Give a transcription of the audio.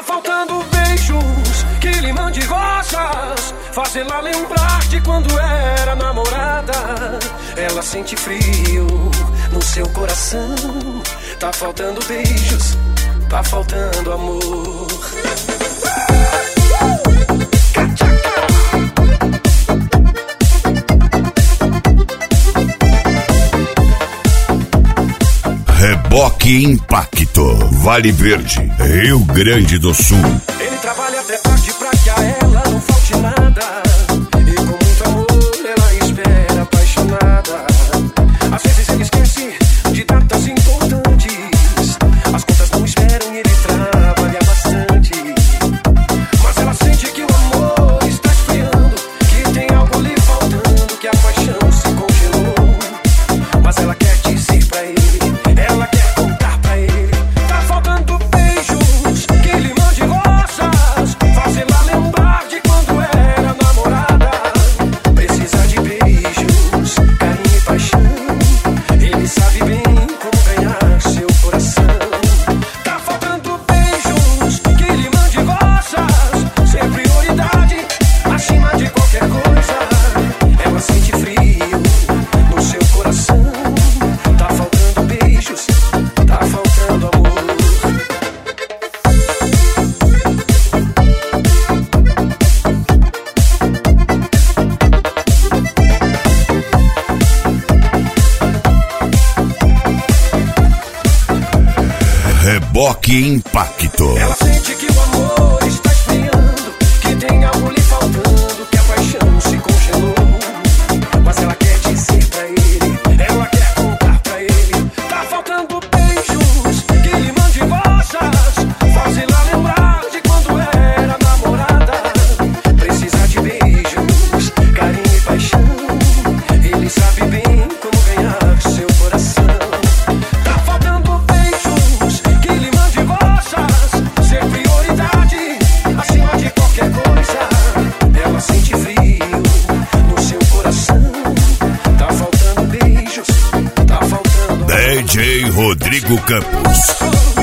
faltando beijos que lhe mande rosas, fazê-la lembrar de quando era namorada. Ela sente frio no seu coração. Tá faltando beijos, tá faltando amor. Reboque Impacto, Vale Verde, Rio Grande do Sul. Ele trabalha até tarde pra que a ela não falte nada, e com muito amor ela espera apaixonada. Às vezes ele esquece de datas importantes, as contas não esperam e ele trabalha bastante. Mas ela sente que o amor está esfriando, que tem algo lhe faltando, que a paixão se congelou. Mas ela quer dizer pra ele, ela quer contar pra ele. Tá faltando beijos que lhe mande rosas, fazê-la lembrar de quando era namorada. Precisa de beijos, carinho e paixão. Ele sabe bem como ganhar seu coração. Tá faltando beijos que lhe mande rosas, ser prioridade acima de qualquer coisa. Ela sente frio no seu coração. Tá faltando beijos, tá faltando amor. Reboque Impacto. Ela sente que o amor está esfriando, que tem algo lhe faltando, que a paixão se congelou. Mas ela quer dizer pra ele, ela quer contar pra ele. Tá faltando beijos que lhe mande rosas, fazê-la lembrar de quando era namorada. Precisa de beijos, carinho e paixão. Ele sabe bem como ganhar seu coração. Tá faltando beijos que lhe mande rosas, ser prioridade acima de qualquer coisa. Ela sente frio no seu coração. Tá faltando beijos, tá faltando DJ Rodrigo Campos.